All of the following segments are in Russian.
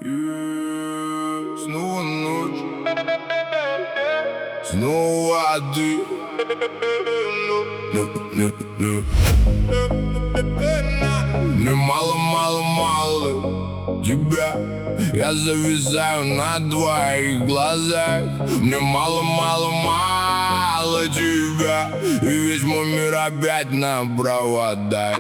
Снова ночь, снова ты. Мне мало, мало, мало тебя. Я зависаю на твоих глазах. Мне мало, мало, мало тебя. И весь мой мир опять на проводах.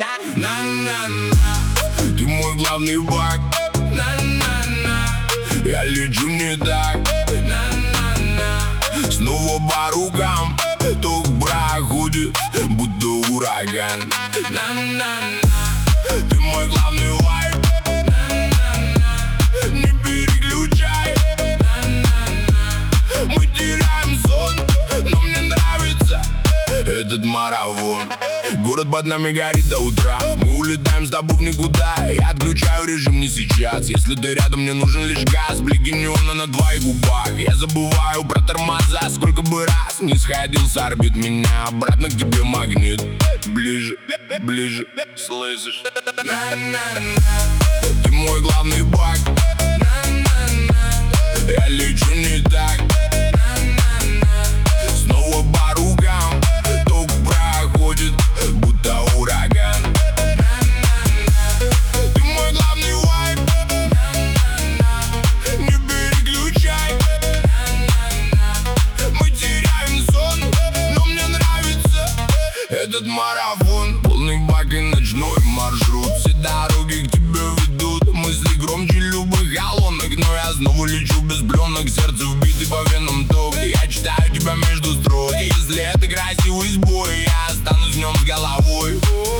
На-на-на, ты мой главный баг. На-на-на, я лечу не так. На-на-на, снова по рукам ток проходит, будто ураган. На-на-на, ты мой главный вайб. На-на-на, не переключай. На-на-на, мы теряем сон, но мне нравится этот марафон. Город под нами горит до утра. Мы улетаем с тобой в никуда. Я отключаю режим не сейчас. Если ты рядом, мне нужен лишь газ. Блики неона на твоих губах. Я забываю про тормоза. Сколько бы раз не сходил с орбит, меня обратно к тебе магнит. Ближе, ближе, слышишь? На-на-на, ты мой главный баг. На-на-на, я лечу не так. На-на-на, снова по рукам ток проходит, будто ураган. На-на-на, ты мой главный вайб. На-на-на, не переключай. На-на-на, мы теряем сон, но мне нравится этот марафон. Полный бак и ночной маршрут. Все дороги к тебе ведут. Мысли громче любых колонок, но я снова лечу без пленок. Сердце вбито по венам ток. Я читаю тебя между строк. Если это красивый сбой, я останусь в нем с головой.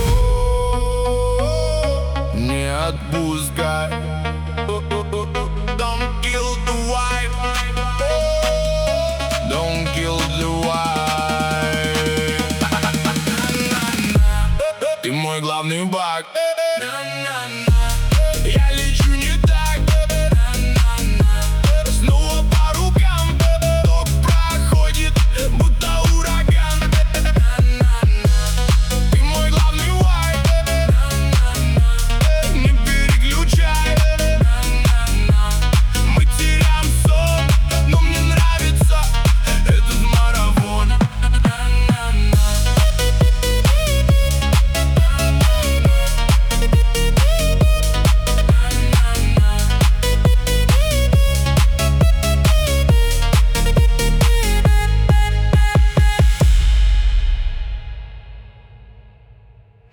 Не отпускай. Don't kill the vibe. Don't kill the vibe. Ты мой главный баг. Я лечу не